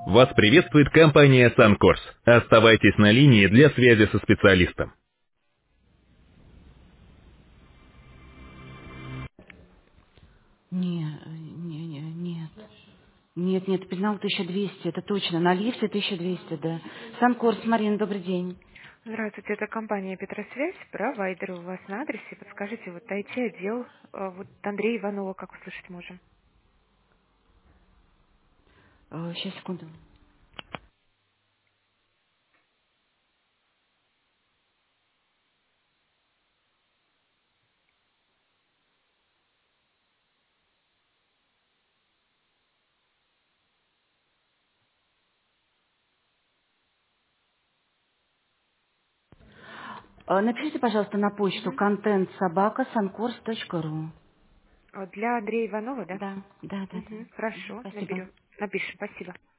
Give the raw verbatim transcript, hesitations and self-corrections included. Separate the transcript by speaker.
Speaker 1: Вас приветствует компания Suncourse. Оставайтесь на линии для связи со специалистом.
Speaker 2: Не, не, не, нет. Нет, нет, пенал тысяча двести, это точно. На лифте тысяча двести, да. Санкорс, Марина, добрый день.
Speaker 3: Здравствуйте, это компания Петросвязь, провайдер у вас на адресе. Подскажите, вот ай ти-отдел, э, вот Андрея Иванова, как услышать можем?
Speaker 2: Э, Сейчас, секунду. Э, Напишите, пожалуйста, на почту
Speaker 3: Мгм.
Speaker 2: контент собака санкорс точка ру.
Speaker 3: А, Для Андрея Иванова, да?
Speaker 2: Да, да, да, да.
Speaker 3: Угу,
Speaker 2: Мгм,
Speaker 3: хорошо,
Speaker 2: спасибо.
Speaker 3: наберем. Напишем, спасибо.